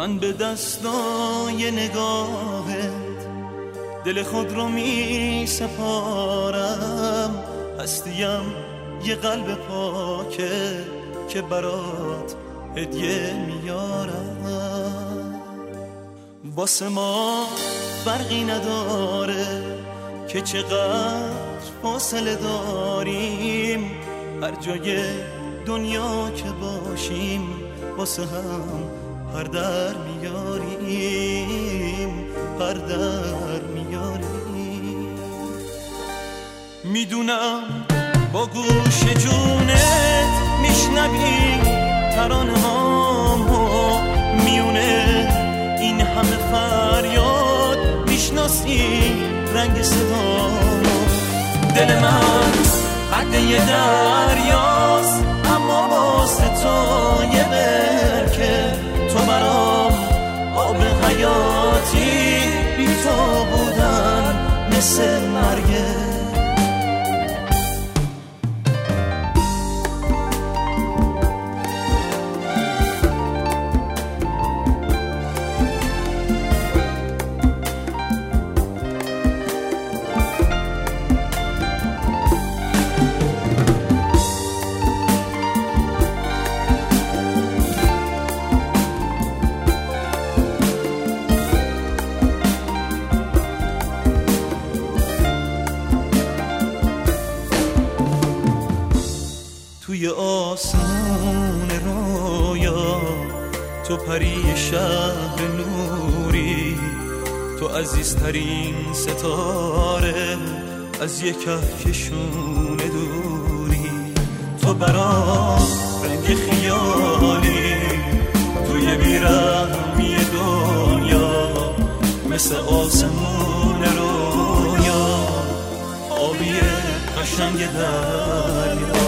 من به دستای نگاهت دل خود رو می سپارم، هستیم یه قلب پاکه که برات هدیه میارم. واسه ما فرقی نداره که چقدر فاصله داریم، هر جای دنیا که باشیم واسه هم هر در میاریم، هر در میاریم. میدونم با گوش جونت میشنوی ترانه هامو، میونه این همه فریاد میشناسی رنگ صدامو. دل من قد یه دریاست اما واسه تو یه برکه، تو برام آب حیاتی، بی تو بودن مثل مرگه. توی آسمون رویا تو پری شهر نوری، تو عزیزترین ستاره از یک کهکشون دوری، تو برام رنگ خیالی توی بیرحمی دنیا، مثل آسمون رویا آبی قشنگ دریا.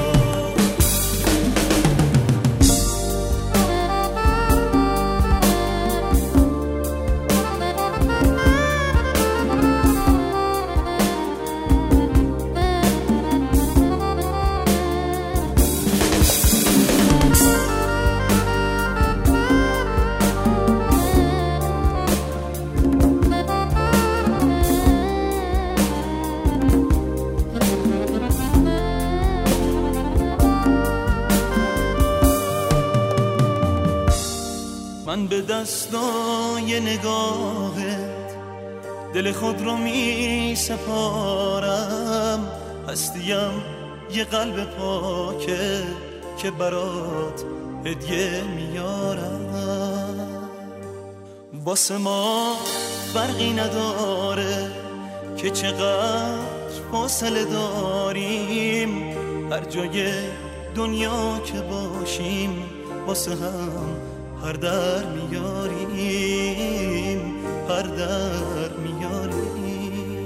من به دستای نگاهت دل خود رو می سپارم، هستیم یه قلب پاکه که برات هدیه میارم. واسه ما فرقی نداره که چقدر فاصله داریم، هر جای دنیا که باشیم واسه هم هر در میاریم، هر در میاریم.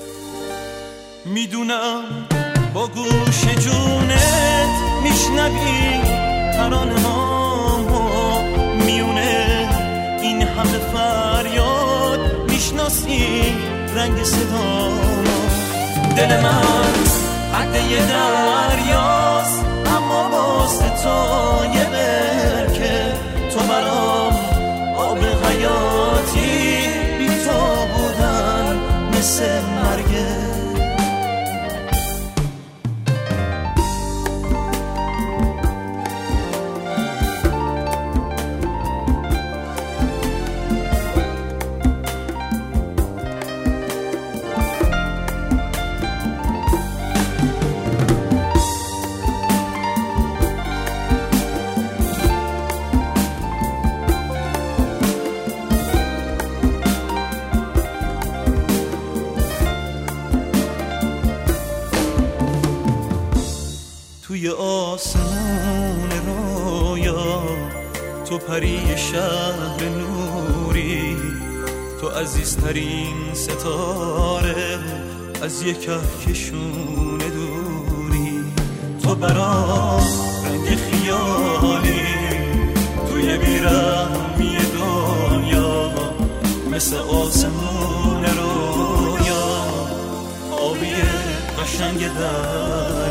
میدونم با گوش جونت میشنوی ترانه هامو، میونه این همه فریاد میشناسی رنگ صدامو. دل من قد یه دریاست اما واسه تو یه برکه، تو برام آب حیاتی، بی تو بودن مثل مرگه. توی آسمون رویا تو پری شهر نوری، تو عزیزترین ستاره از یک کهکشون دوری، تو برام رنگ خیالی توی بیرحمی دنیا، مثل آسمون رویا آبی قشنگ در